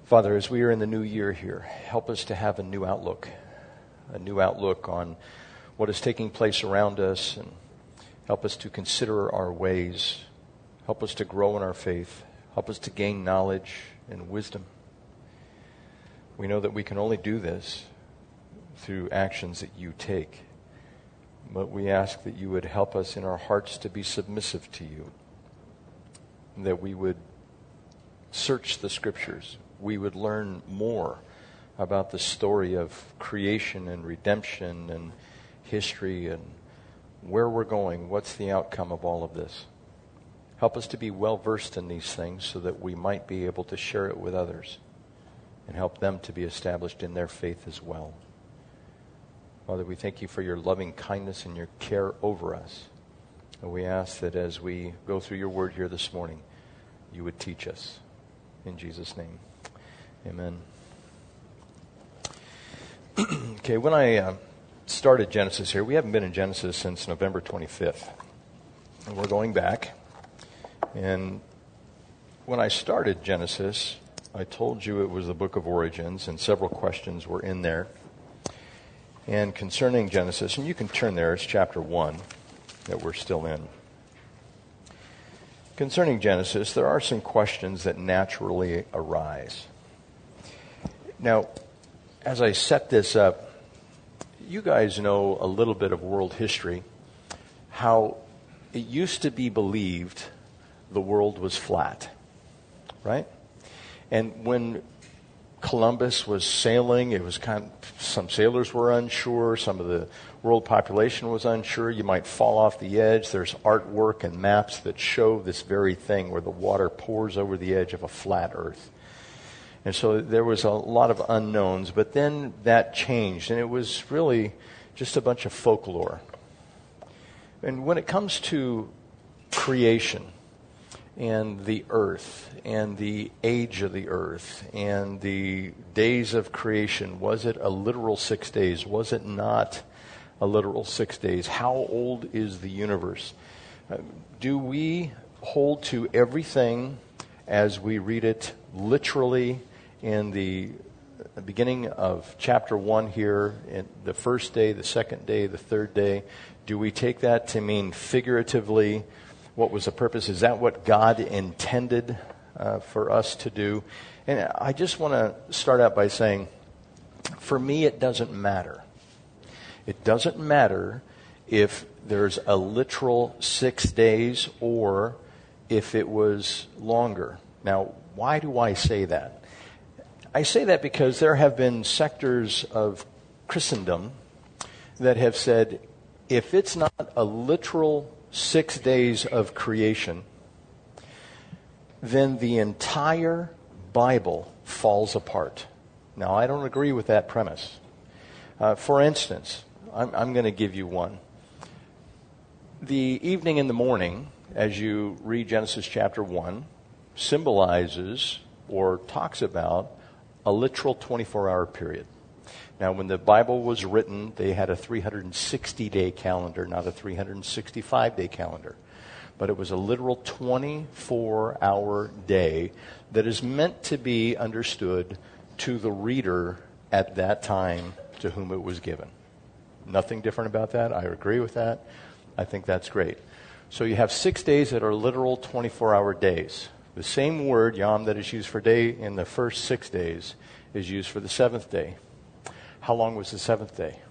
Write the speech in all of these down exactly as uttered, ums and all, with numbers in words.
Father, as we are in the new year here, help us to have a new outlook, a new outlook on what is taking place around us, and help us to consider our ways. Help us to grow in our faith. Help us to gain knowledge and wisdom. We know that we can only do this through actions that you take, but we ask that you would help us in our hearts to be submissive to you, that we would search the Scriptures. We would learn more about the story of creation and redemption and history and where we're going, what's the outcome of all of this. Help us to be well versed in these things so that we might be able to share it with others and help them to be established in their faith as well. Father, we thank you for your loving kindness and your care over us. And we ask that as we go through your word here this morning, you would teach us. In Jesus' name. Amen. Okay, when I uh, started Genesis here, we haven't been in Genesis since November twenty-fifth. And we're going back. And when I started Genesis, I told you it was the book of origins, and several questions were in there. And concerning Genesis, and you can turn there, it's chapter one that we're still in. Concerning Genesis, there are some questions that naturally arise. Now, as I set this up, you guys know a little bit of world history, how it used to be believed the world was flat, right? And when Columbus was sailing, it was kind of, some sailors were unsure, some of the world population was unsure. You might fall off the edge. There's artwork and maps that show this very thing where the water pours over the edge of a flat earth. And so there was a lot of unknowns, but then that changed, and it was really just a bunch of folklore. And when it comes to creation and the earth and the age of the earth and the days of creation, was it a literal six days? Was it not a literal six days? How old is the universe? Uh, do we hold to everything as we read it literally in the beginning of chapter one here, in the first day, the second day, the third day? Do we take that to mean figuratively what was the purpose? Is that what God intended uh, for us to do? And I just want to start out by saying, for me, it doesn't matter. It doesn't matter if there's a literal six days or if it was longer. Now, why do I say that? I say that because there have been sectors of Christendom that have said, if it's not a literal six days of creation, then the entire Bible falls apart. Now, I don't agree with that premise. Uh, for instance, I'm, I'm going to give you one. The evening and the morning, as you read Genesis chapter one, symbolizes or talks about a literal twenty-four hour period. Now, when the Bible was written, they had a three hundred sixty day calendar, not a three hundred sixty-five day calendar. But it was a literal twenty-four hour day that is meant to be understood to the reader at that time to whom it was given. Nothing different about that. I agree with that. I think that's great. So you have six days that are literal twenty-four hour days. The same word, yom, that is used for day in the first six days is used for the seventh day. How long was the seventh day?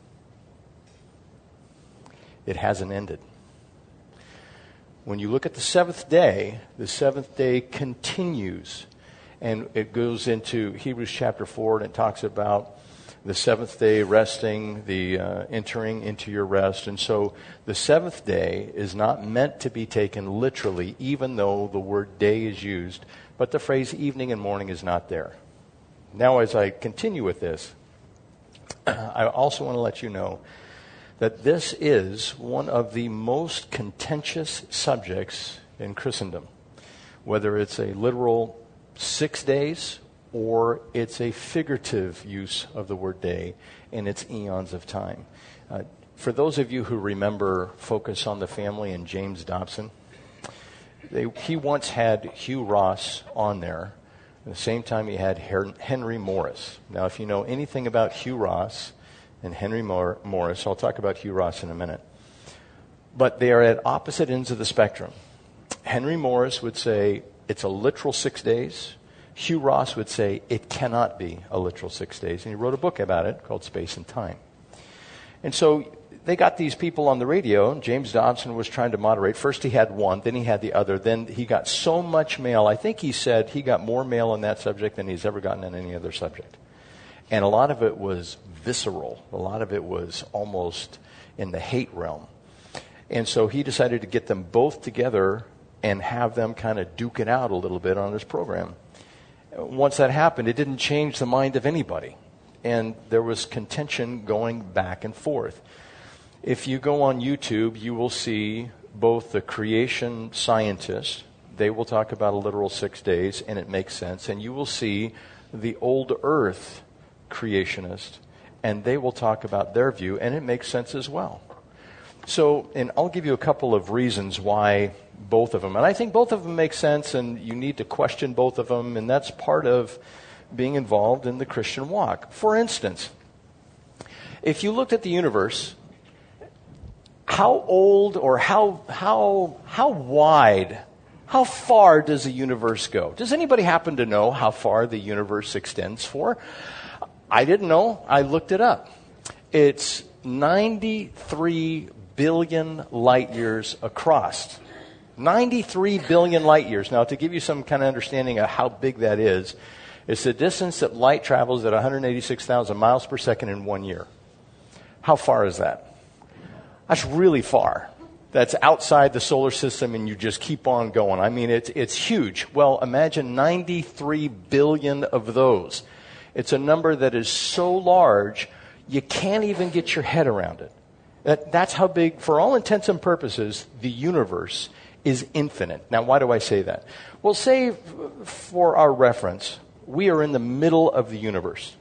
It hasn't ended. When you look at the seventh day, the seventh day continues. And it goes into Hebrews chapter four, and it talks about the seventh day resting, the uh, entering into your rest. And so the seventh day is not meant to be taken literally, even though the word day is used, but the phrase evening and morning is not there. Now, as I continue with this, I also want to let you know that this is one of the most contentious subjects in Christendom, whether it's a literal six days or it's a figurative use of the word day in its eons of time. Uh, for those of you who remember Focus on the Family and James Dobson, they, he once had Hugh Ross on there At the same time, he had Henry Morris. Now, if you know anything about Hugh Ross and Henry Mor- Morris, I'll talk about Hugh Ross in a minute. But they are at opposite ends of the spectrum. Henry Morris would say it's a literal six days. Hugh Ross would say it cannot be a literal six days. And he wrote a book about it called Space and Time. And so they got these people on the radio, and James Dobson was trying to moderate. First he had one, then he had the other, then he got so much mail. I think he said he got more mail on that subject than he's ever gotten on any other subject. And a lot of it was visceral. A lot of it was almost in the hate realm. And so he decided to get them both together and have them kind of duke it out a little bit on his program. Once that happened, it didn't change the mind of anybody. And there was contention going back and forth. If you go on YouTube, you will see both the creation scientists, they will talk about a literal six days, and it makes sense. And you will see the old earth creationist, and they will talk about their view, and it makes sense as well. So, and I'll give you a couple of reasons why both of them. And I think both of them make sense, and you need to question both of them, and that's part of being involved in the Christian walk. For instance, if you looked at the universe, how old or how how how wide, how far does the universe go? Does anybody happen to know how far the universe extends for? I didn't know. I looked it up. It's ninety-three billion light years across. ninety-three billion light years. Now, to give you some kind of understanding of how big that is, it's the distance that light travels at one hundred eighty-six thousand miles per second in one year. How far is that? That's really far. That's outside the solar system, and you just keep on going. I mean, it's it's huge. Well, imagine ninety-three billion of those. It's a number that is so large, you can't even get your head around it. That, that's how big, for all intents and purposes, the universe is infinite. Now, why do I say that? Well, say, for our reference, we are in the middle of the universe.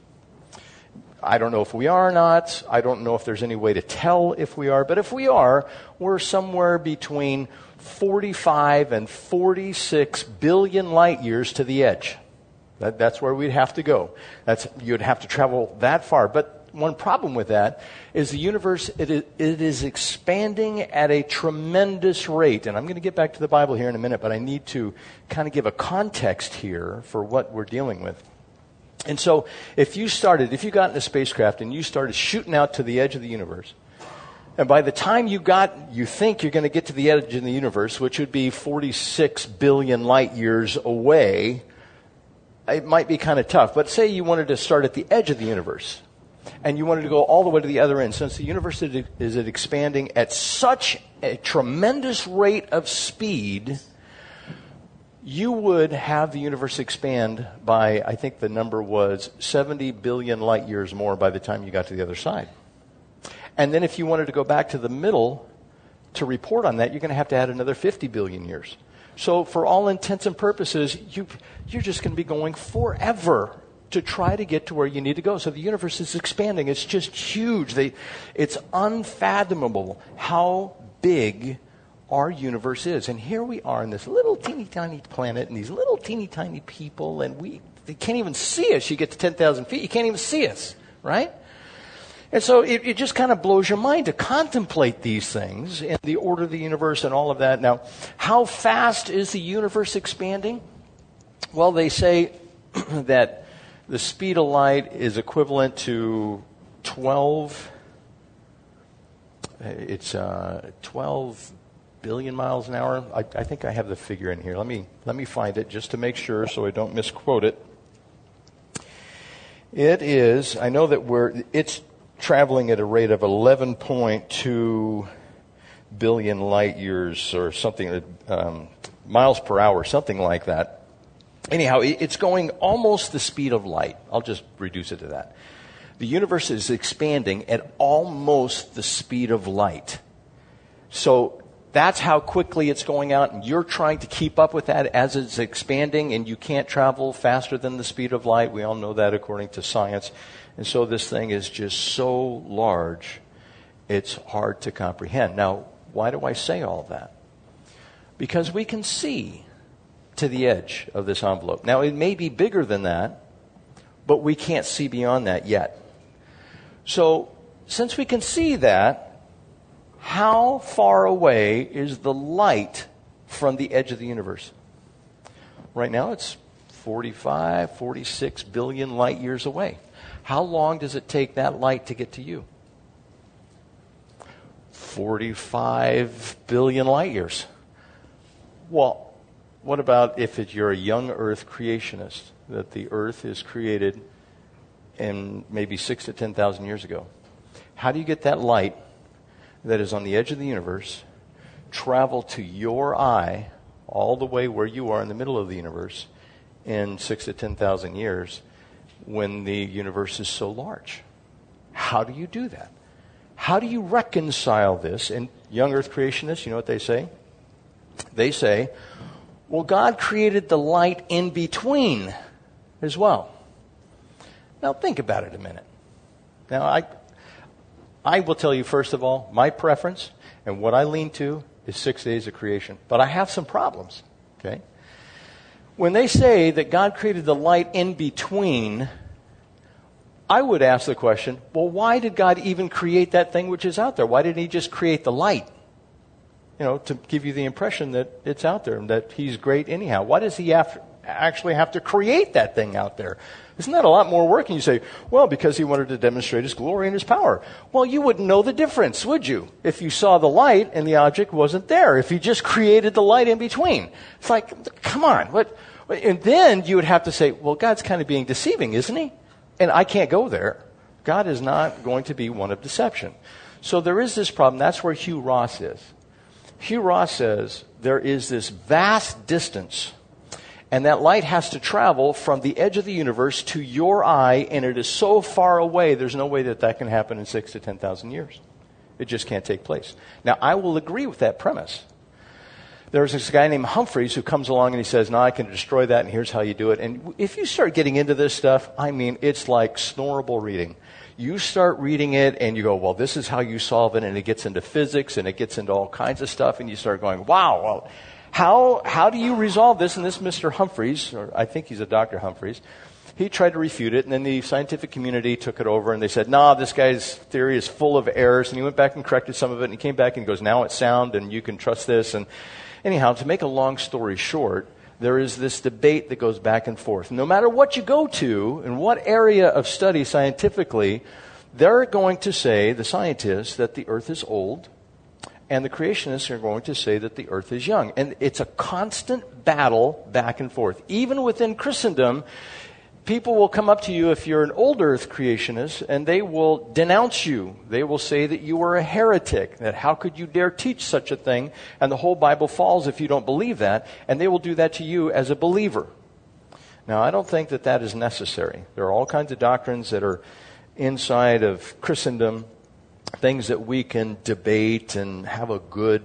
I don't know if we are or not. I don't know if there's any way to tell if we are. But if we are, we're somewhere between forty-five and forty-six billion light years to the edge. That, that's where we'd have to go. That's, you'd have to travel that far. But one problem with that is the universe, it is, it is expanding at a tremendous rate. And I'm going to get back to the Bible here in a minute, but I need to kind of give a context here for what we're dealing with. And so if you started, if you got in a spacecraft and you started shooting out to the edge of the universe, and by the time you got, you think you're going to get to the edge of the universe, which would be forty-six billion light years away, it might be kind of tough. But say you wanted to start at the edge of the universe, and you wanted to go all the way to the other end. Since the universe is expanding at such a tremendous rate of speed, you would have the universe expand by, I think the number was seventy billion light years more by the time you got to the other side. And then if you wanted to go back to the middle to report on that, you're going to have to add another fifty billion years. So for all intents and purposes, you, you're just going to be going forever to try to get to where you need to go. So the universe is expanding. It's just huge. They, it's unfathomable how big our universe is. And here we are in this little teeny tiny planet and these little teeny tiny people, and we they can't even see us. You get to ten thousand feet, you can't even see us, right? And so it, it just kind of blows your mind to contemplate these things and the order of the universe and all of that. Now, how fast is the universe expanding? Well, they say that the speed of light is equivalent to twelve, it's uh, twelve billion miles an hour. I, I think I have the figure in here. Let me let me find it just to make sure so I don't misquote it. It is, I know that we're, it's traveling at a rate of eleven point two billion light years or something, um, miles per hour, something like that. Anyhow, it's going almost the speed of light. I'll just reduce it to that. The universe is expanding at almost the speed of light. So that's how quickly it's going out, and you're trying to keep up with that as it's expanding, and you can't travel faster than the speed of light. We all know that according to science. And so this thing is just so large, it's hard to comprehend. Now, why do I say all that? Because we can see to the edge of this envelope. Now, it may be bigger than that, but we can't see beyond that yet. So, since we can see that, how far away is the light from the edge of the universe? Right now, it's forty-five, forty-six billion light years away. How long does it take that light to get to you? forty-five billion light years. Well, what about if it, you're a young Earth creationist, that the Earth is created in maybe six to ten thousand years ago? How do you get that light that is on the edge of the universe travel to your eye all the way where you are in the middle of the universe in six to ten thousand years when the universe is so large? How do you do that? How do you reconcile this? And young Earth creationists, you know what they say? They say, well, God created the light in between as well. Now, think about it a minute. Now, I, I will tell you, first of all, my preference and what I lean to is six days of creation. But I have some problems, okay? When they say that God created the light in between, I would ask the question, well, why did God even create that thing which is out there? Why didn't he just create the light? You know, to give you the impression that it's out there and that he's great anyhow. Why does he have to actually have to create that thing out there? Isn't that a lot more work? And you say, well, because he wanted to demonstrate his glory and his power. Well, you wouldn't know the difference, would you? If you saw the light and the object wasn't there. If he just created the light in between. It's like, come on. What? And then you would have to say, well, God's kind of being deceiving, isn't he? And I can't go there. God is not going to be one of deception. So there is this problem. That's where Hugh Ross is. Hugh Ross says there is this vast distance, and that light has to travel from the edge of the universe to your eye, and it is so far away, there's no way that that can happen in six to ten thousand years. It just can't take place. Now, I will agree with that premise. There's this guy named Humphreys who comes along and he says, no, I can destroy that, and here's how you do it. And if you start getting into this stuff, I mean, it's like snorable reading. You start reading it and you go, well, this is how you solve it, and it gets into physics and it gets into all kinds of stuff, and you start going, wow, well, how how do you resolve this? And this Mister Humphreys, or I think he's a Doctor Humphreys, he tried to refute it, and then the scientific community took it over, and they said, no, this guy's theory is full of errors, and he went back and corrected some of it, and he came back and goes, now it's sound, and you can trust this. And anyhow, to make a long story short, there is this debate that goes back and forth. No matter what you go to, in what area of study scientifically, they're going to say, the scientists, that the earth is old, and the creationists are going to say that the earth is young. And it's a constant battle back and forth. Even within Christendom, people will come up to you if you're an old earth creationist, and they will denounce you. They will say that you are a heretic, that how could you dare teach such a thing, and the whole Bible falls if you don't believe that, and they will do that to you as a believer. Now, I don't think that that is necessary. There are all kinds of doctrines that are inside of Christendom, things that we can debate and have a good,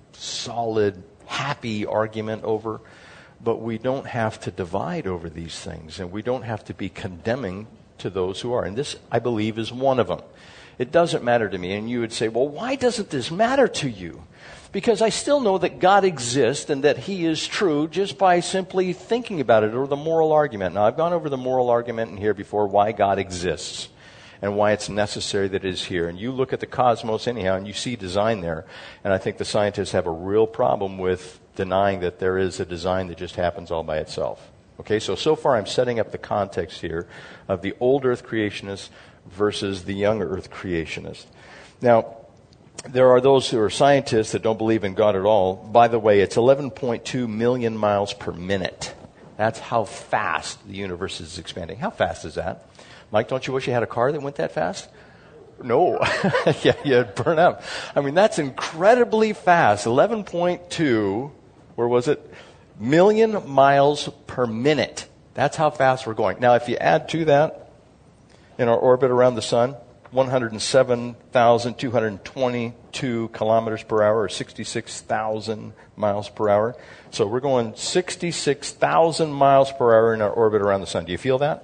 solid, happy argument over. But we don't have to divide over these things, and we don't have to be condemning to those who are. And this, I believe, is one of them. It doesn't matter to me. And you would say, well, why doesn't this matter to you? Because I still know that God exists and that He is true just by simply thinking about it, or the moral argument. Now, I've gone over the moral argument in here before, why God exists and why it's necessary that it is here. And you look at the cosmos anyhow, and you see design there. And I think the scientists have a real problem with denying that there is a design that just happens all by itself. Okay, so, so far I'm setting up the context here of the old earth creationists versus the young earth creationists. Now, there are those who are scientists that don't believe in God at all. By the way, it's eleven point two million miles per minute. That's how fast the universe is expanding. How fast is that? Mike, don't you wish you had a car that went that fast? No. Yeah, you'd burn up. I mean, that's incredibly fast. eleven point two, where was it? Million miles per minute. That's how fast we're going. Now, if you add to that, in our orbit around the sun, one hundred seven thousand two hundred twenty-two kilometers per hour, or sixty-six thousand miles per hour. So we're going sixty-six thousand miles per hour in our orbit around the sun. Do you feel that?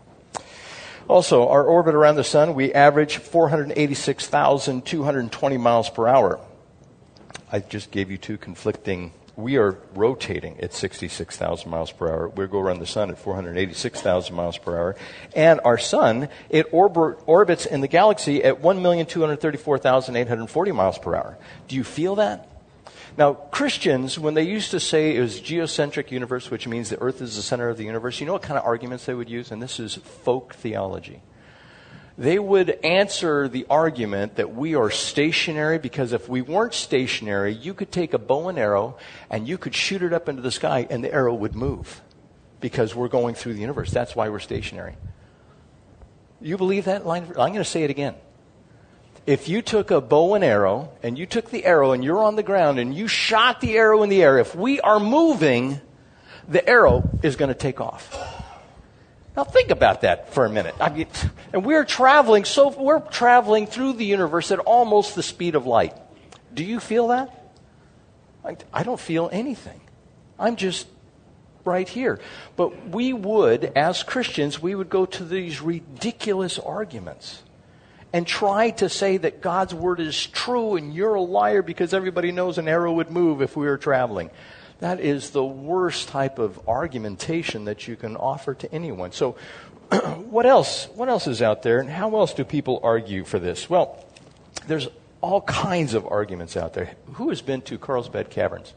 Also, our orbit around the sun, we average four hundred eighty-six thousand two hundred twenty miles per hour. I just gave you two conflicting we are rotating at sixty-six thousand miles per hour. We go around the sun at four hundred eighty-six thousand miles per hour. And our sun, it orbit, orbits in the galaxy at one million two hundred thirty-four thousand eight hundred forty miles per hour. Do you feel that? Now, Christians, when they used to say it was geocentric universe, which means the earth is the center of the universe, you know what kind of arguments they would use? And this is folk theology. They would answer the argument that we are stationary because if we weren't stationary, you could take a bow and arrow and you could shoot it up into the sky and the arrow would move because we're going through the universe. That's why we're stationary. You believe that line? I'm going to say it again. If you took a bow and arrow and you took the arrow and you're on the ground and you shot the arrow in the air, if we are moving, the arrow is going to take off. Now think about that for a minute. I mean, and we're traveling, so we're traveling through the universe at almost the speed of light. Do you feel that? I, I don't feel anything. I'm just right here. But we would, as Christians, we would go to these ridiculous arguments and try to say that God's word is true and you're a liar because everybody knows an arrow would move if we were traveling. That is the worst type of argumentation that you can offer to anyone. So what else? What else is out there, and how else do people argue for this? Well, there's all kinds of arguments out there. Who has been to Carlsbad Caverns?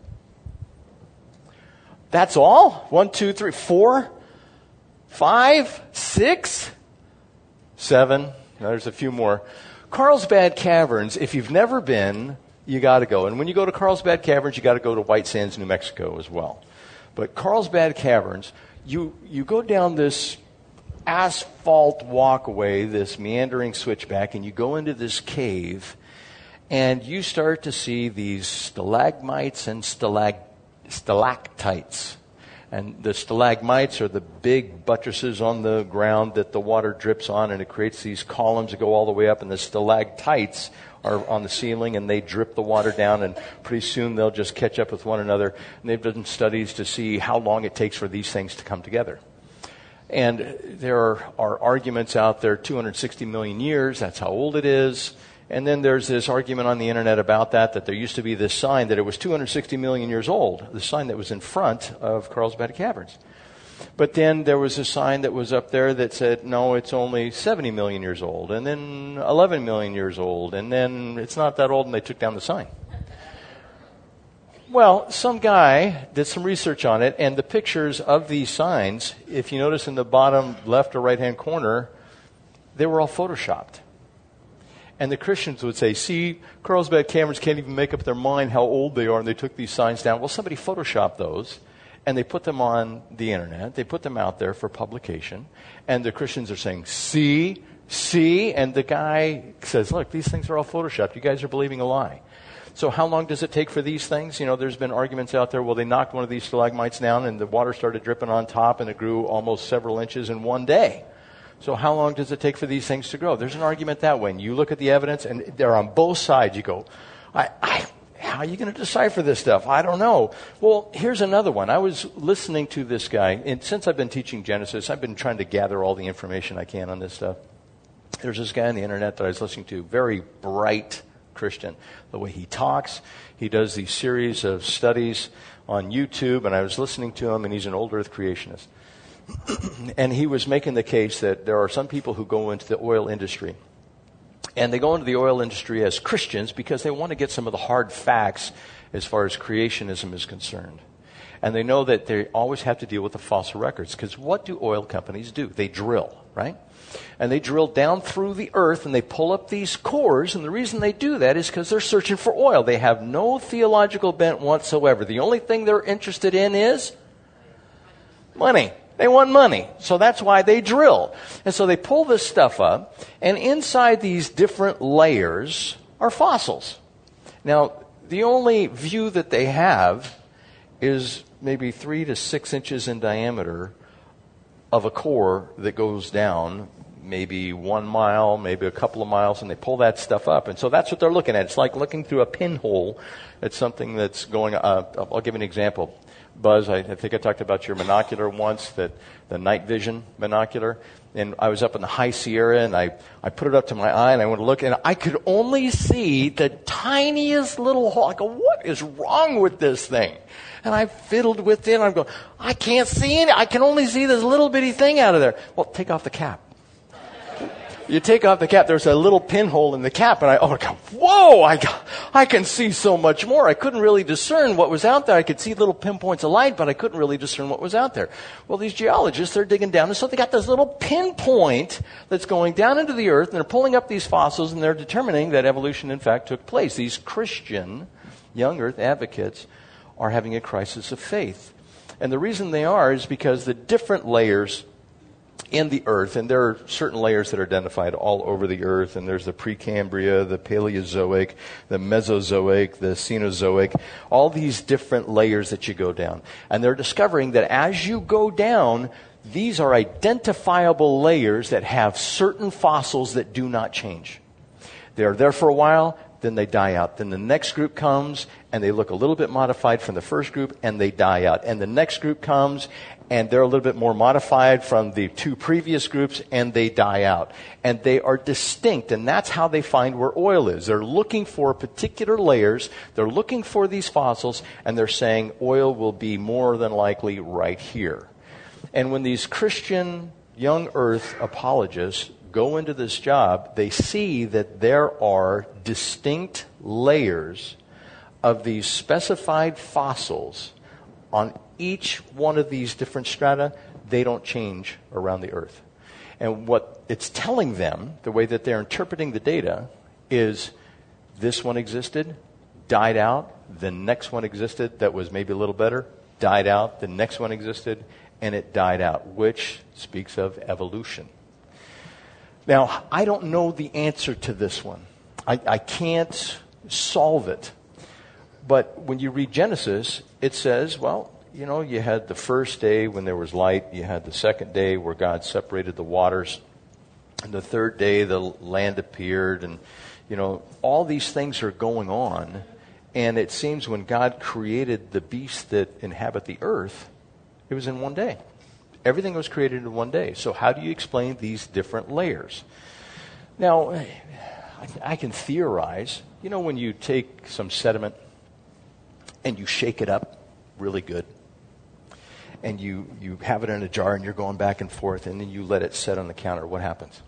That's all? One, two, three, four, five, six, seven. Now, there's a few more. Carlsbad Caverns, if you've never been, you got to go. And when you go to Carlsbad Caverns, you got to go to White Sands, New Mexico as well. But Carlsbad Caverns, you, you go down this asphalt walkway, this meandering switchback, and you go into this cave, and you start to see these stalagmites and stalag, stalactites. And the stalagmites are the big buttresses on the ground that the water drips on, and it creates these columns that go all the way up, and the stalactites are on the ceiling, and they drip the water down, and pretty soon they'll just catch up with one another. And they've done studies to see how long it takes for these things to come together. And there are, are arguments out there, two hundred sixty million years, that's how old it is. And then there's this argument on the internet about that, that there used to be this sign that it was two hundred sixty million years old, the sign that was in front of Carlsbad Caverns. But then there was a sign that was up there that said, no, it's only seventy million years old, and then eleven million years old, and then it's not that old, and they took down the sign. Well, some guy did some research on it, and the pictures of these signs, if you notice in the bottom left or right-hand corner, they were all photoshopped. And the Christians would say, see, Carlsbad Caverns can't even make up their mind how old they are, and they took these signs down. Well, somebody photoshopped those, and they put them on the internet. They put them out there for publication. And the Christians are saying, see, see. And the guy says, look, these things are all photoshopped. You guys are believing a lie. So how long does it take for these things? You know, there's been arguments out there, well, they knocked one of these stalagmites down, and the water started dripping on top, and it grew almost several inches in one day. So how long does it take for these things to grow? There's an argument that way. And you look at the evidence, and they're on both sides. You go, I, I, how are you going to decipher this stuff? I don't know. Well, here's another one. I was listening to this guy, and since I've been teaching Genesis, I've been trying to gather all the information I can on this stuff. There's this guy on the internet that I was listening to, very bright Christian. The way he talks, he does these series of studies on YouTube, and I was listening to him, and he's an old earth creationist. And he was making the case that there are some people who go into the oil industry. And they go into the oil industry as Christians because they want to get some of the hard facts as far as creationism is concerned. And they know that they always have to deal with the fossil records. Because what do oil companies do? They drill, right? And they drill down through the earth and they pull up these cores. And the reason they do that is because they're searching for oil. They have no theological bent whatsoever. The only thing they're interested in is money. They want money. So that's why they drill. And so they pull this stuff up, and inside these different layers are fossils. Now, the only view that they have is maybe three to six inches in diameter of a core that goes down maybe one mile, maybe a couple of miles, and they pull that stuff up. And so that's what they're looking at. It's like looking through a pinhole at something that's going, uh, I'll give you an example. Buzz, I, I think I talked about your monocular once, that the night vision monocular. And I was up in the high Sierra, and I, I put it up to my eye, and I went to look, and I could only see the tiniest little hole. I go, what is wrong with this thing? And I fiddled with it, and I'm going, I can't see it. I can only see this little bitty thing out of there. Well, take off the cap. You take off the cap, there's a little pinhole in the cap, and I, oh, God, whoa, I, I can see so much more. I couldn't really discern what was out there. I could see little pinpoints of light, but I couldn't really discern what was out there. Well, these geologists, they're digging down, and so they got this little pinpoint that's going down into the earth, and they're pulling up these fossils, and they're determining that evolution, in fact, took place. These Christian young earth advocates are having a crisis of faith. And the reason they are is because the different layers in the earth, and there are certain layers that are identified all over the earth, and there's the Precambria, the Paleozoic, the Mesozoic, the Cenozoic, all these different layers that you go down. And they're discovering that as you go down, these are identifiable layers that have certain fossils that do not change. They are there for a while, then they die out. Then the next group comes, and they look a little bit modified from the first group, and they die out. And the next group comes, and they're a little bit more modified from the two previous groups, and they die out. And they are distinct, and that's how they find where oil is. They're looking for particular layers, they're looking for these fossils, and they're saying oil will be more than likely right here. And when these Christian young earth apologists go into this job, they see that there are distinct layers of these specified fossils on each one of these different strata. They don't change around the earth. And what it's telling them, the way that they're interpreting the data, is this one existed, died out, the next one existed that was maybe a little better, died out, the next one existed, and it died out, which speaks of evolution. Now, I don't know the answer to this one. I, I can't solve it. But when you read Genesis, it says, well, you know, you had the first day when there was light. You had the second day where God separated the waters. And the third day, the land appeared. And, you know, all these things are going on. And it seems when God created the beasts that inhabit the earth, it was in one day. Everything was created in one day. So how do you explain these different layers? Now, I, I can theorize. You know, when you take some sediment and you shake it up really good, and you, you have it in a jar and you're going back and forth, and then you let it set on the counter, what happens?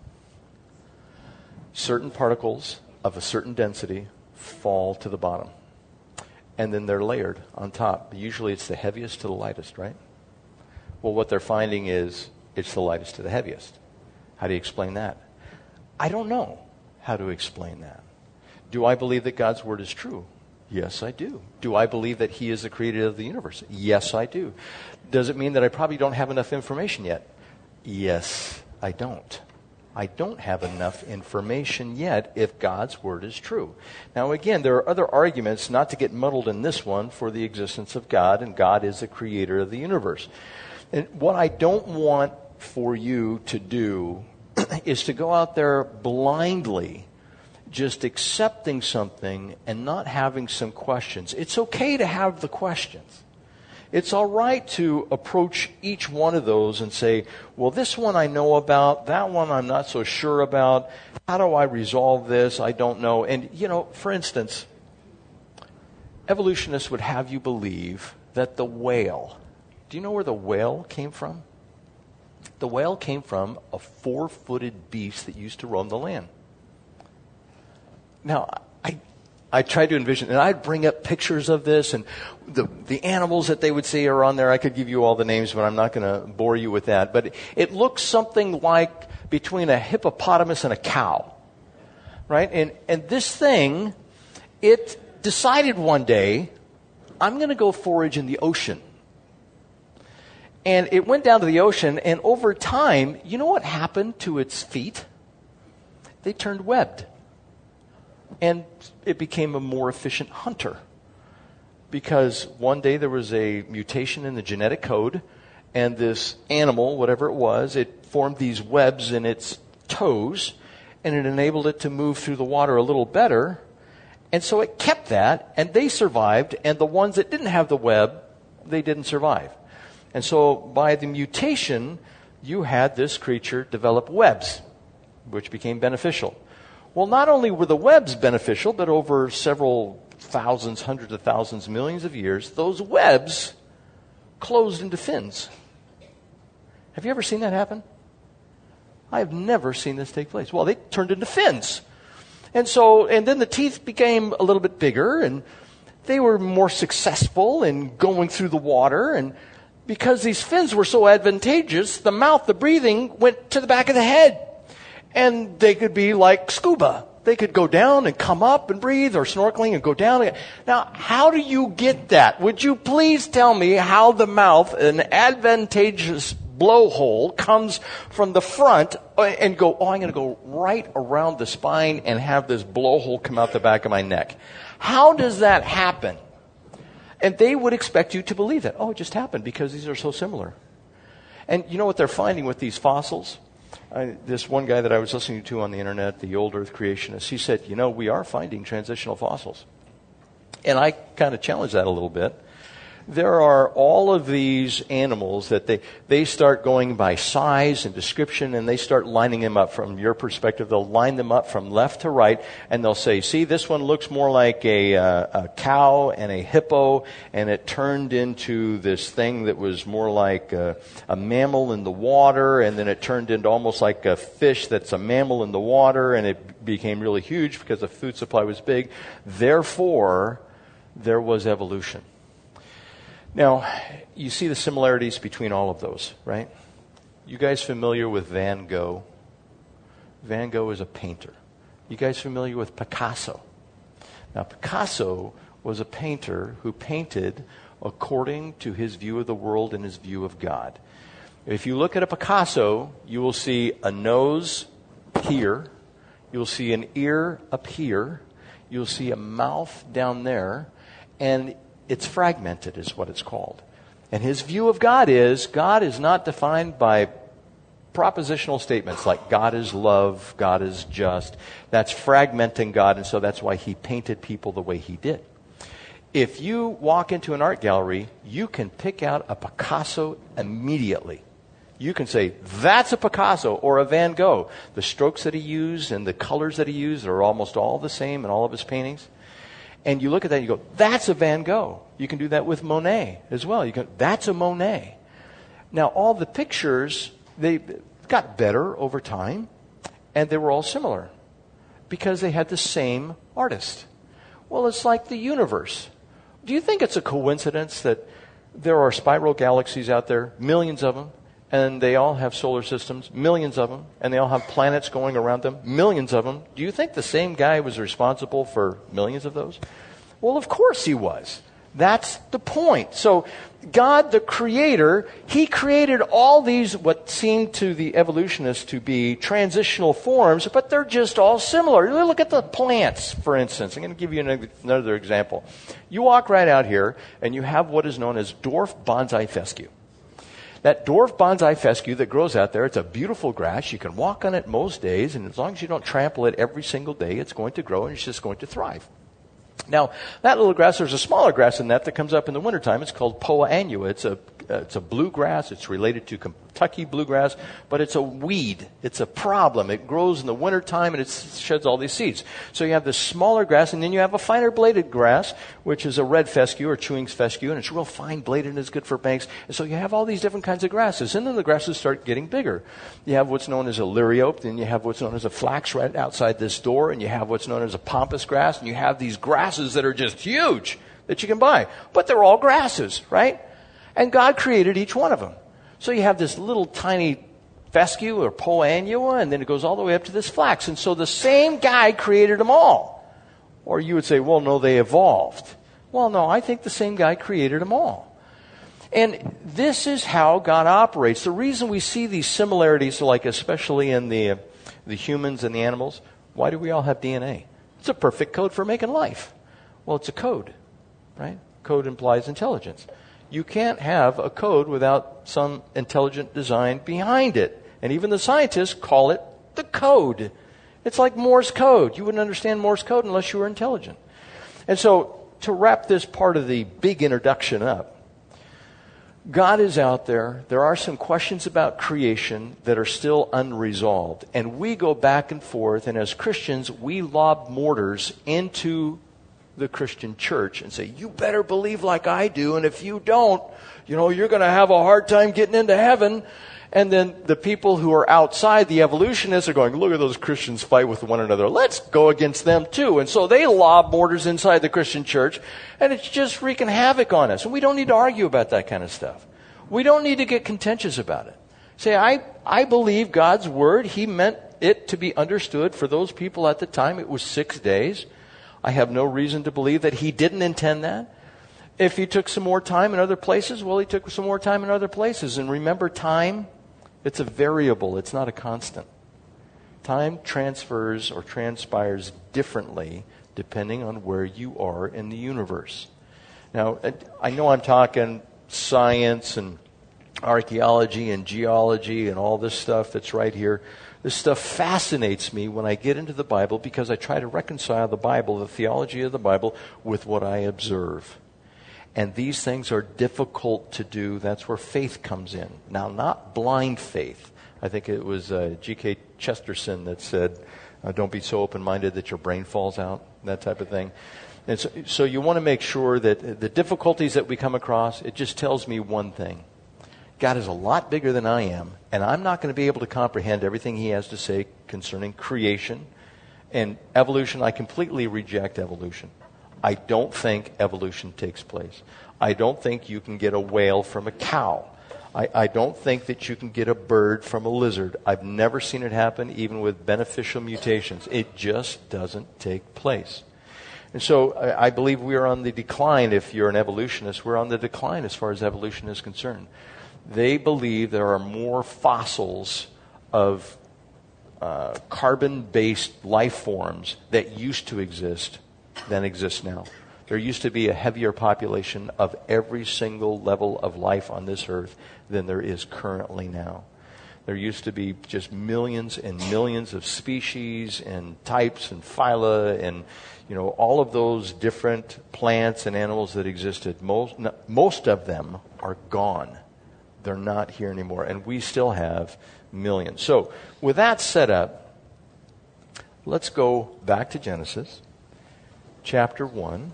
Certain particles of a certain density fall to the bottom. And then they're layered on top. Usually it's the heaviest to the lightest, right? Well, what they're finding is it's the lightest to the heaviest. How do you explain that? I don't know how to explain that. Do I believe that God's word is true? Yes, I do. Do I believe that he is the creator of the universe? Yes, I do. Does it mean that I probably don't have enough information yet? Yes, I don't. I don't have enough information yet if God's word is true. Now, again, there are other arguments, not to get muddled in this one, for the existence of God, and God is the creator of the universe. And what I don't want for you to do is to go out there blindly just accepting something and not having some questions. It's okay to have the questions. It's all right to approach each one of those and say, well, this one I know about, that one I'm not so sure about. How do I resolve this? I don't know. And, you know, for instance, evolutionists would have you believe that the whale, do you know where the whale came from? The whale came from a four-footed beast that used to roam the land. Now, I I tried to envision, and I'd bring up pictures of this, and the the animals that they would see are on there. I could give you all the names, but I'm not going to bore you with that. But it looks something like between a hippopotamus and a cow, right? And and this thing, it decided one day, I'm going to go forage in the ocean. And it went down to the ocean, and over time, you know what happened to its feet? They turned webbed. And it became a more efficient hunter. Because one day there was a mutation in the genetic code, and this animal, whatever it was, it formed these webs in its toes, and it enabled it to move through the water a little better. And so it kept that, and they survived, and the ones that didn't have the web they didn't survive. And so by the mutation, you had this creature develop webs, which became beneficial. Well, not only were the webs beneficial, but over several thousands, hundreds of thousands, millions of years, those webs closed into fins. Have you ever seen that happen? I have never seen this take place. Well, they turned into fins. And so, and then the teeth became a little bit bigger, and they were more successful in going through the water. And because these fins were so advantageous, the mouth, the breathing, went to the back of the head. And they could be like scuba. They could go down and come up and breathe, or snorkeling and go down again. Now, how do you get that? Would you please tell me how the mouth, an advantageous blowhole, comes from the front and go, oh, I'm going to go right around the spine and have this blowhole come out the back of my neck. How does that happen? And they would expect you to believe that. Oh, it just happened because these are so similar. And you know what they're finding with these fossils? I, this one guy that I was listening to on the internet, the old Earth creationist, he said, you know, we are finding transitional fossils. And I kind of challenged that a little bit. There are all of these animals that they, they start going by size and description, and they start lining them up from your perspective. They'll line them up from left to right, and they'll say, see, this one looks more like a, uh, a cow and a hippo, and it turned into this thing that was more like a, a mammal in the water, and then it turned into almost like a fish that's a mammal in the water, and it became really huge because the food supply was big. Therefore, there was evolution. Now, you see the similarities between all of those, right? You guys familiar with Van Gogh? Van Gogh is a painter. You guys familiar with Picasso? Now, Picasso was a painter who painted according to his view of the world and his view of God. If you look at a Picasso, you will see a nose here. You'll see an ear up here. You'll see a mouth down there. And it's fragmented is what it's called. And his view of God is, God is not defined by propositional statements like God is love, God is just. That's fragmenting God, and so that's why he painted people the way he did. If you walk into an art gallery, you can pick out a Picasso immediately. You can say, that's a Picasso or a Van Gogh. The strokes that he used and the colors that he used are almost all the same in all of his paintings. And you look at that and you go, that's a Van Gogh. You can do that with Monet as well. You can, that's a Monet. Now, all the pictures, they got better over time, and they were all similar because they had the same artist. Well, it's like the universe. Do you think it's a coincidence that there are spiral galaxies out there, millions of them, and they all have solar systems, millions of them, and they all have planets going around them, millions of them? Do you think the same guy was responsible for millions of those? Well, of course he was. That's the point. So God, the creator, he created all these, what seemed to the evolutionists to be transitional forms, but they're just all similar. Look at the plants, for instance. I'm going to give you another example. You walk right out here, and you have what is known as dwarf bonsai fescue. That dwarf bonsai fescue that grows out there, it's a beautiful grass. You can walk on it most days, and as long as you don't trample it every single day, it's going to grow and it's just going to thrive. Now, that little grass, there's a smaller grass than that that comes up in the wintertime. It's called Poa annua. It's a, uh, it's a bluegrass. It's related to Kentucky bluegrass, but it's a weed. It's a problem. It grows in the wintertime and it sheds all these seeds. So you have this smaller grass, and then you have a finer bladed grass, which is a red fescue or chewing's fescue, and it's real fine bladed and it's good for banks. And so you have all these different kinds of grasses, and then the grasses start getting bigger. You have what's known as a liriope, then you have what's known as a flax right outside this door, and you have what's known as a pampas grass, and you have these grasses that are just huge that you can buy. But they're all grasses, right? And God created each one of them. So you have this little tiny fescue or Poa annua, and then it goes all the way up to this flax. And so the same guy created them all. Or you would say, well, no, they evolved. Well, no, I think the same guy created them all. And this is how God operates. The reason we see these similarities, like especially in the, the humans and the animals, why do we all have D N A? It's a perfect code for making life. Well, it's a code, right? Code implies intelligence. You can't have a code without some intelligent design behind it. And even the scientists call it the code. It's like Morse code. You wouldn't understand Morse code unless you were intelligent. And so, to wrap this part of the big introduction up, God is out there. There are some questions about creation that are still unresolved. And we go back and forth, and as Christians, we lob mortars into the Christian church and say, you better believe like I do, and if you don't, you know, you're going to have a hard time getting into heaven. And then the people who are outside, the evolutionists, are going, look at those Christians fight with one another. Let's go against them too. And so they lob mortars inside the Christian church, and it's just wreaking havoc on us. And we don't need to argue about that kind of stuff. We don't need to get contentious about it. Say, I, I believe God's word. He meant it to be understood for those people at the time. It was six days. I have no reason to believe that he didn't intend that. If he took some more time in other places, well, he took some more time in other places. And remember, time, it's a variable. It's not a constant. Time transfers or transpires differently depending on where you are in the universe. Now, I know I'm talking science and archaeology and geology and all this stuff that's right here. This stuff fascinates me when I get into the Bible because I try to reconcile the Bible, the theology of the Bible, with what I observe. And these things are difficult to do. That's where faith comes in. Now, not blind faith. I think it was uh, G K Chesterton that said, uh, don't be so open-minded that your brain falls out, that type of thing. And so, so you want to make sure that the difficulties that we come across, it just tells me one thing. God is a lot bigger than I am, and I'm not going to be able to comprehend everything he has to say concerning creation and evolution. I completely reject evolution. I don't think evolution takes place. I don't think you can get a whale from a cow. I, I don't think that you can get a bird from a lizard. I've never seen it happen, even with beneficial mutations. It just doesn't take place. And so I, I believe we are on the decline. If you're an evolutionist, we're on the decline as far as evolution is concerned. They believe there are more fossils of uh, carbon-based life forms that used to exist than exist now. There used to be a heavier population of every single level of life on this earth than there is currently now. There used to be just millions and millions of species and types and phyla and, you know, all of those different plants and animals that existed. Most, most of them are gone. They're not here anymore. And we still have millions. So with that set up, let's go back to Genesis chapter one.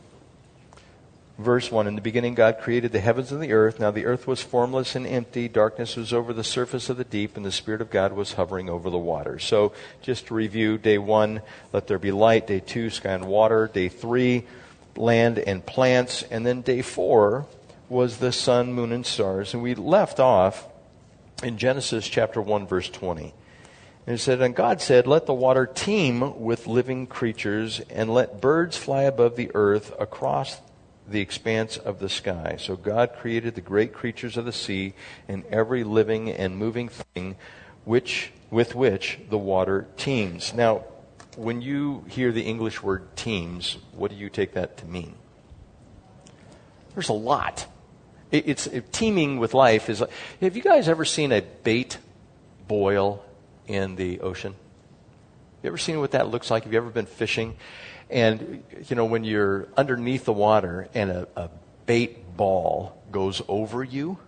Verse one, in the beginning God created the heavens and the earth. Now the earth was formless and empty. Darkness was over the surface of the deep, and the Spirit of God was hovering over the waters. So just to review, day one, let there be light. Day two, sky and water. Day three, land and plants. And then day four was the sun, moon, and stars. And we left off in Genesis chapter one, verse twenty. And it said, and God said, let the water teem with living creatures, and let birds fly above the earth across the expanse of the sky. So God created the great creatures of the sea and every living and moving thing which with which the water teems. Now, when you hear the English word teems, what do you take that to mean? There's a lot. It, it's it, teeming with life is. Have you guys ever seen a bait boil in the ocean? You ever seen what that looks like? Have you ever been fishing? And, you know, when you're underneath the water and a, a bait ball goes over you,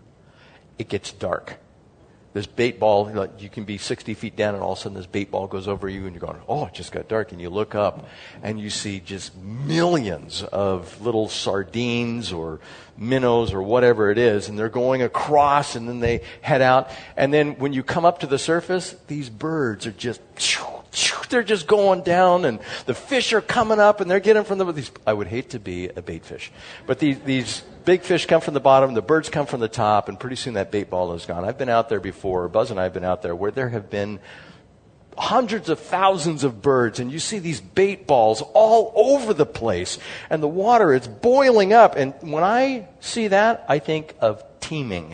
it gets dark. This bait ball, like, you can be sixty feet down and all of a sudden this bait ball goes over you and you're going, oh, it just got dark. And you look up and you see just millions of little sardines or minnows or whatever it is. And they're going across and then they head out. And then when you come up to the surface, these birds are just, they're just going down and the fish are coming up and they're getting from the, these, I would hate to be a bait fish. But these, these big fish come from the bottom, the birds come from the top, and pretty soon that bait ball is gone. I've been out there before, Buzz and I have been out there, where there have been hundreds of thousands of birds, and you see these bait balls all over the place, and the water is boiling up. And when I see that, I think of teeming.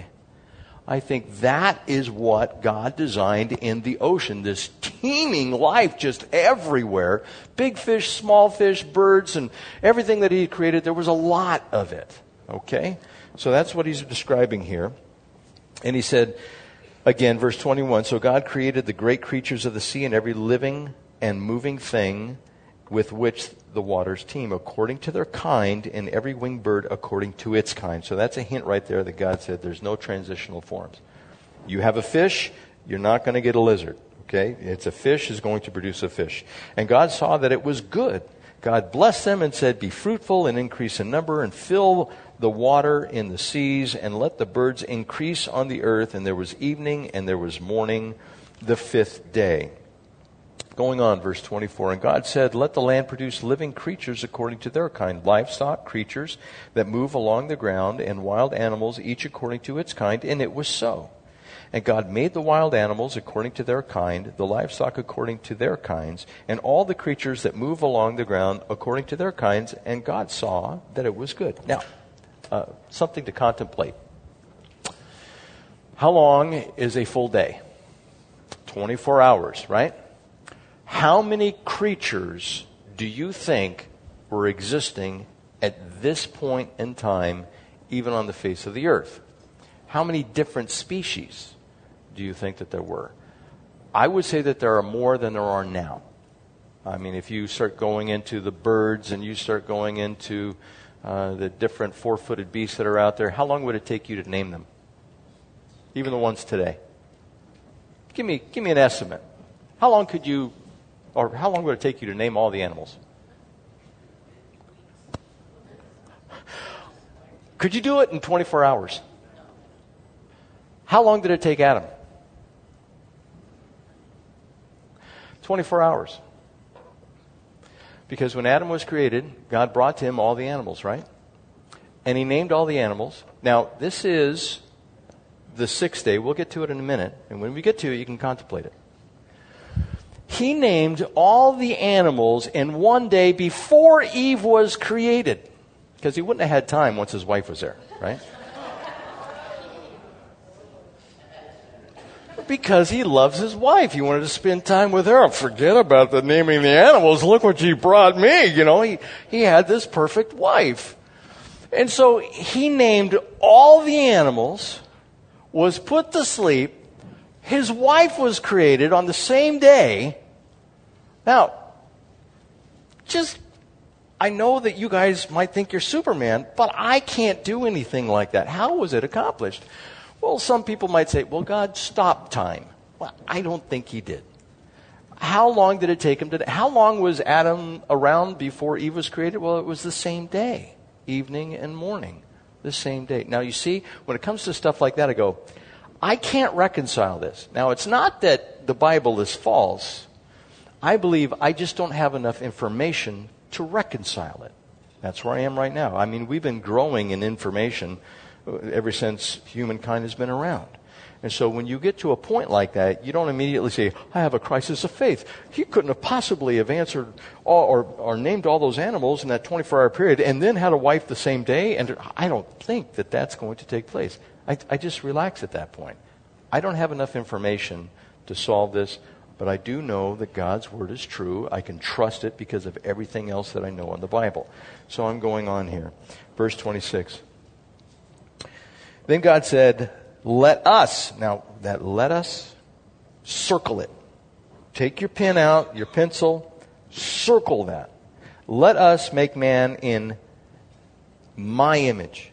I think that is what God designed in the ocean, this teeming life just everywhere. Big fish, small fish, birds, and everything that he created, there was a lot of it. Okay? So that's what he's describing here. And he said, again, verse twenty-one, so God created the great creatures of the sea and every living and moving thing with which the waters teem, according to their kind, and every winged bird according to its kind. So that's a hint right there that God said there's no transitional forms. You have a fish, you're not going to get a lizard. Okay? It's a fish is going to produce a fish. And God saw that it was good. God blessed them and said, be fruitful and increase in number and fill the water in the seas and let the birds increase on the earth. And there was evening and there was morning the fifth day. Going on, verse twenty-four, and God said, let the land produce living creatures according to their kind, livestock, creatures that move along the ground, and wild animals, each according to its kind. And it was so. And God made the wild animals according to their kind, the livestock according to their kinds, and all the creatures that move along the ground according to their kinds. And God saw that it was good. Now, uh, something to contemplate. How long is a full day? twenty-four hours, right? How many creatures do you think were existing at this point in time, even on the face of the earth? How many different species do you think that there were? I would say that there are more than there are now. I mean, if you start going into the birds and you start going into uh, the different four-footed beasts that are out there, how long would it take you to name them? Even the ones today. Give me, give me an estimate. How long could you, or how long would it take you to name all the animals? Could you do it in twenty-four hours? How long did it take Adam? twenty-four hours. Because when Adam was created, God brought to him all the animals, right? And he named all the animals. Now, this is the sixth day. We'll get to it in a minute. And when we get to it, you can contemplate it. He named all the animals in one day before Eve was created. Because he wouldn't have had time once his wife was there, right? Because he loves his wife. He wanted to spend time with her. Forget about the naming the animals. Look what you brought me. You know, he, he had this perfect wife. And so he named all the animals, was put to sleep. His wife was created on the same day. Now, just, I know that you guys might think you're Superman, but I can't do anything like that. How was it accomplished? Well, some people might say, well, God stopped time. Well, I don't think he did. How long did it take him to, how long was Adam around before Eve was created? Well, it was the same day, evening and morning, the same day. Now, you see, when it comes to stuff like that, I go, I can't reconcile this. Now, it's not that the Bible is false. I believe I just don't have enough information to reconcile it. That's where I am right now. I mean, we've been growing in information ever since humankind has been around. And so when you get to a point like that, you don't immediately say, I have a crisis of faith. He couldn't have possibly have answered all, or, or named all those animals in that twenty-four hour period and then had a wife the same day. And I don't think that that's going to take place. I, I just relax at that point. I don't have enough information to solve this, but I do know that God's word is true. I can trust it because of everything else that I know in the Bible. So I'm going on here. Verse twenty-six. Then God said, let us, now that let us, circle it. Take your pen out, your pencil, circle that. Let us make man in my image.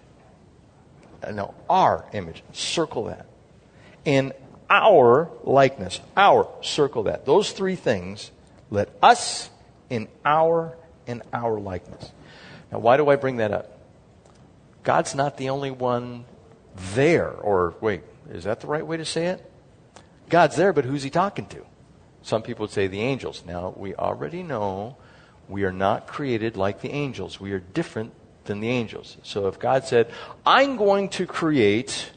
No, our image. Circle that. In our likeness. Our, circle that. Those three things, let us in our, in our likeness. Now, why do I bring that up? God's not the only one there. Or, wait, is that the right way to say it? God's there, but who's he talking to? Some people would say the angels. Now, we already know we are not created like the angels. We are different than the angels. So if God said, I'm going to create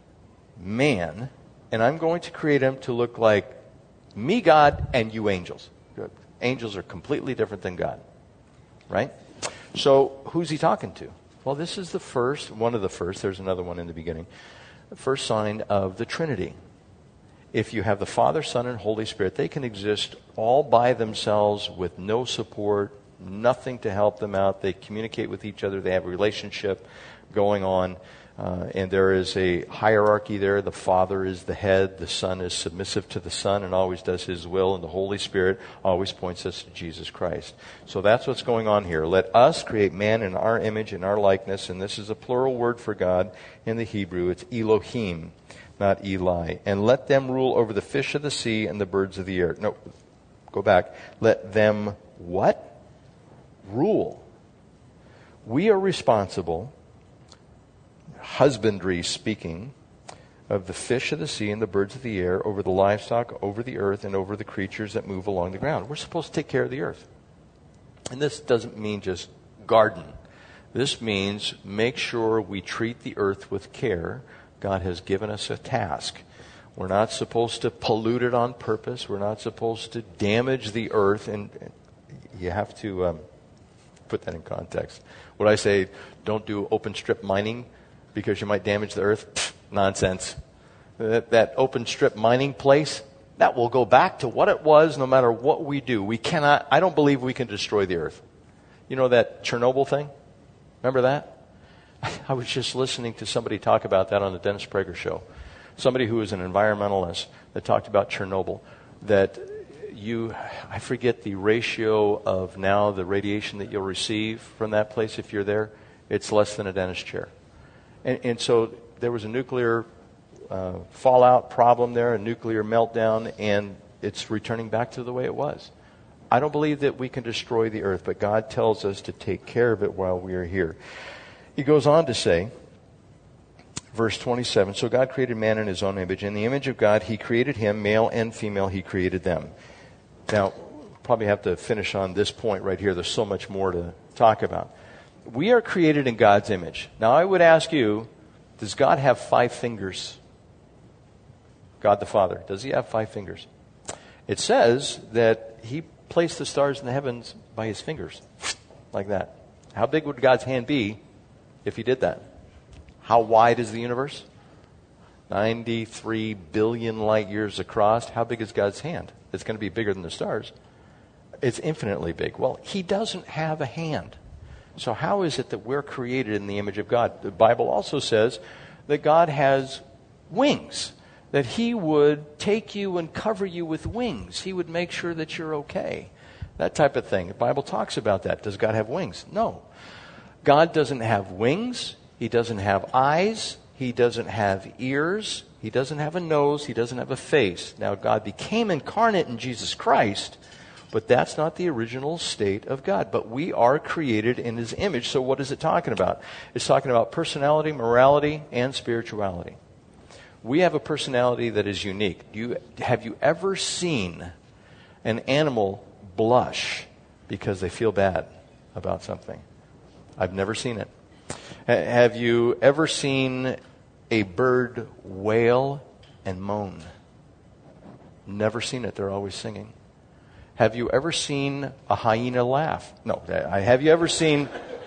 man, and I'm going to create him to look like me, God, and you angels. Good. Angels are completely different than God. Right? So who's he talking to? Well, this is the first, one of the first, there's another one in the beginning, the first sign of the Trinity. If you have the Father, Son, and Holy Spirit, they can exist all by themselves with no support, nothing to help them out. They communicate with each other. They have a relationship going on. Uh, and there is a hierarchy there. The Father is the head. The Son is submissive to the Son and always does His will. And the Holy Spirit always points us to Jesus Christ. So that's what's going on here. Let us create man in our image and our likeness. And this is a plural word for God in the Hebrew. It's Elohim, not Eli. And let them rule over the fish of the sea and the birds of the air. No, go back. Let them what? Rule. We are responsible, husbandry speaking, of the fish of the sea and the birds of the air, over the livestock, over the earth, and over the creatures that move along the ground. We're supposed to take care of the earth. And this doesn't mean just garden. This means make sure we treat the earth with care. God has given us a task. We're not supposed to pollute it on purpose. We're not supposed to damage the earth. And you have to um, put that in context. What I say, don't do open strip mining because you might damage the earth. Pfft, nonsense. That, that open strip mining place, that will go back to what it was no matter what we do. We cannot, I don't believe we can destroy the earth. You know that Chernobyl thing? Remember that? I was just listening to somebody talk about that on the Dennis Prager show. Somebody who is an environmentalist that talked about Chernobyl. That you, I forget the ratio of now the radiation that you'll receive from that place if you're there. It's less than a dentist chair. And, and so there was a nuclear uh, fallout problem there, a nuclear meltdown, and it's returning back to the way it was. I don't believe that we can destroy the earth, but God tells us to take care of it while we are here. He goes on to say, verse twenty-seven, so God created man in His own image. In the image of God, He created him, male and female, He created them. Now, probably have to finish on this point right here. There's so much more to talk about. We are created in God's image. Now, I would ask you, does God have five fingers? God the Father, does He have five fingers? It says that He placed the stars in the heavens by His fingers, like that. How big would God's hand be if He did that? How wide is the universe? ninety-three billion light years across. How big is God's hand? It's going to be bigger than the stars. It's infinitely big. Well, He doesn't have a hand. So how is it that we're created in the image of God? The Bible also says that God has wings, that He would take you and cover you with wings. He would make sure that you're okay. That type of thing. The Bible talks about that. Does God have wings? No. God doesn't have wings. He doesn't have eyes. He doesn't have ears. He doesn't have a nose. He doesn't have a face. Now, God became incarnate in Jesus Christ, but that's not the original state of God. But we are created in His image. So what is it talking about? It's talking about personality, morality, and spirituality. We have a personality that is unique. Do you, have you ever seen an animal blush because they feel bad about something? I've never seen it. Have you ever seen a bird wail and moan? Never seen it. They're always singing. Have you ever seen a hyena laugh? No. Have you ever seen...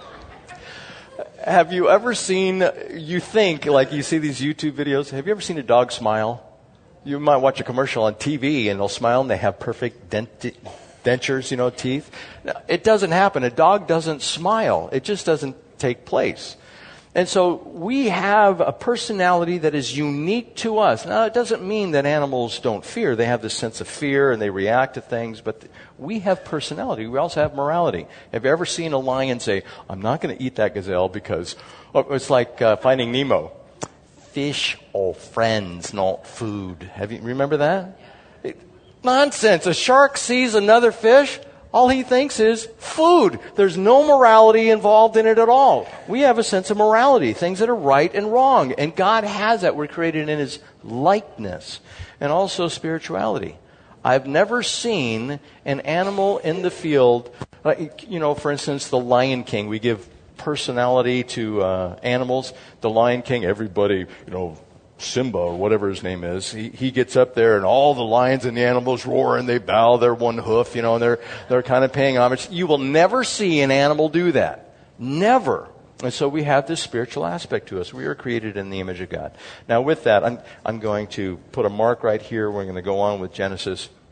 Have you ever seen, you think, like you see these YouTube videos, have you ever seen a dog smile? You might watch a commercial on T V and they'll smile and they have perfect dent- dentures, you know, teeth. No, it doesn't happen. A dog doesn't smile. It just doesn't take place. And so we have a personality that is unique to us. Now, it doesn't mean that animals don't fear. They have this sense of fear and they react to things, but we have personality. We also have morality. Have you ever seen a lion say, I'm not going to eat that gazelle because oh, it's like uh, Finding Nemo. Fish are friends, not food. Have you remember that? It, nonsense. A shark sees another fish. All he thinks is food. There's no morality involved in it at all. We have a sense of morality, things that are right and wrong. And God has that. We're created in His likeness. And also spirituality. I've never seen an animal in the field, like, you know, for instance, the Lion King. We give personality to uh, animals. The Lion King, everybody, you know, Simba or whatever his name is, he, he gets up there and all the lions and the animals roar and they bow their one hoof, you know, and they're, they're kind of paying homage. You will never see an animal do that. Never. And so we have this spiritual aspect to us. We are created in the image of God. Now with that, I'm, I'm going to put a mark right here. We're going to go on with Genesis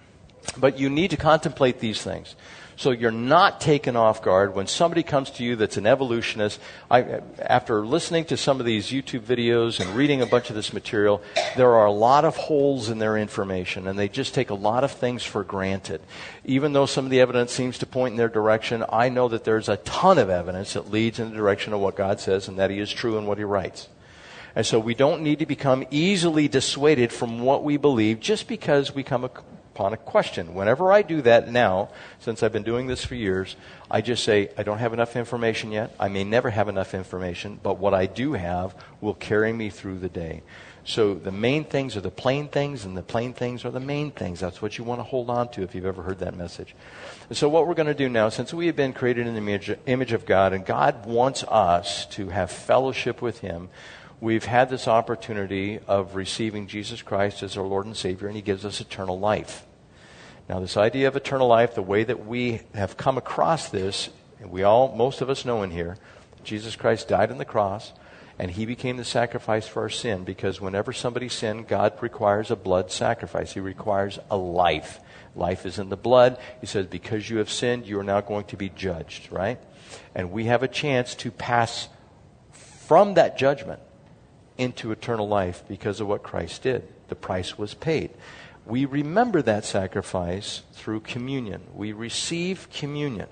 But you need to contemplate these things. So you're not taken off guard when somebody comes to you that's an evolutionist. I, after listening to some of these YouTube videos and reading a bunch of this material, there are a lot of holes in their information, and they just take a lot of things for granted. Even though some of the evidence seems to point in their direction, I know that there's a ton of evidence that leads in the direction of what God says and that He is true in what He writes. And so we don't need to become easily dissuaded from what we believe just because we come upon a question. Whenever I do that now, since I've been doing this for years, I just say, I don't have enough information yet. I may never have enough information, but what I do have will carry me through the day. So the main things are the plain things, and the plain things are the main things. That's what you want to hold on to if you've ever heard that message. And so what we're going to do now, since we have been created in the image, image of God, and God wants us to have fellowship with Him, we've had this opportunity of receiving Jesus Christ as our Lord and Savior, and He gives us eternal life. Now, this idea of eternal life, the way that we have come across this, and we all, most of us know in here, Jesus Christ died on the cross, and He became the sacrifice for our sin, because whenever somebody sinned, God requires a blood sacrifice. He requires a life. Life is in the blood. He says, because you have sinned, you are now going to be judged, right? And we have a chance to pass from that judgment into eternal life because of what Christ did. The price was paid. We remember that sacrifice through communion. We receive communion.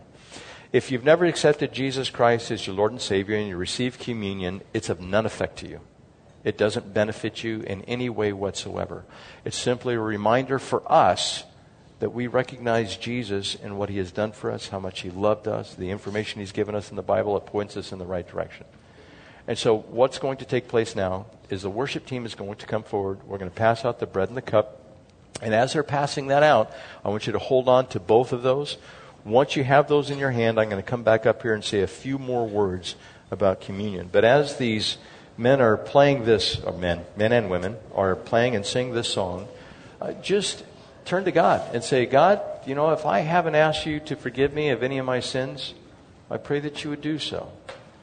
If you've never accepted Jesus Christ as your Lord and Savior and you receive communion, it's of none effect to you. It doesn't benefit you in any way whatsoever. It's simply a reminder for us that we recognize Jesus and what He has done for us, how much He loved us, the information He's given us in the Bible. It points us in the right direction. And so what's going to take place now is the worship team is going to come forward. We're going to pass out the bread and the cup. And as they're passing that out, I want you to hold on to both of those. Once you have those in your hand, I'm going to come back up here and say a few more words about communion. But as these men are playing this, or men, men and women, are playing and sing this song, uh, just turn to God and say, God, you know, if I haven't asked you to forgive me of any of my sins, I pray that you would do so.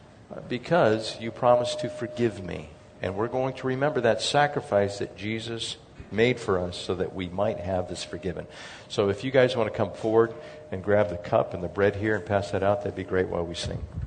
Because you promised to forgive me. And we're going to remember that sacrifice that Jesus made for us so that we might have this forgiven. So if you guys want to come forward and grab the cup and the bread here and pass that out, that'd be great while we sing.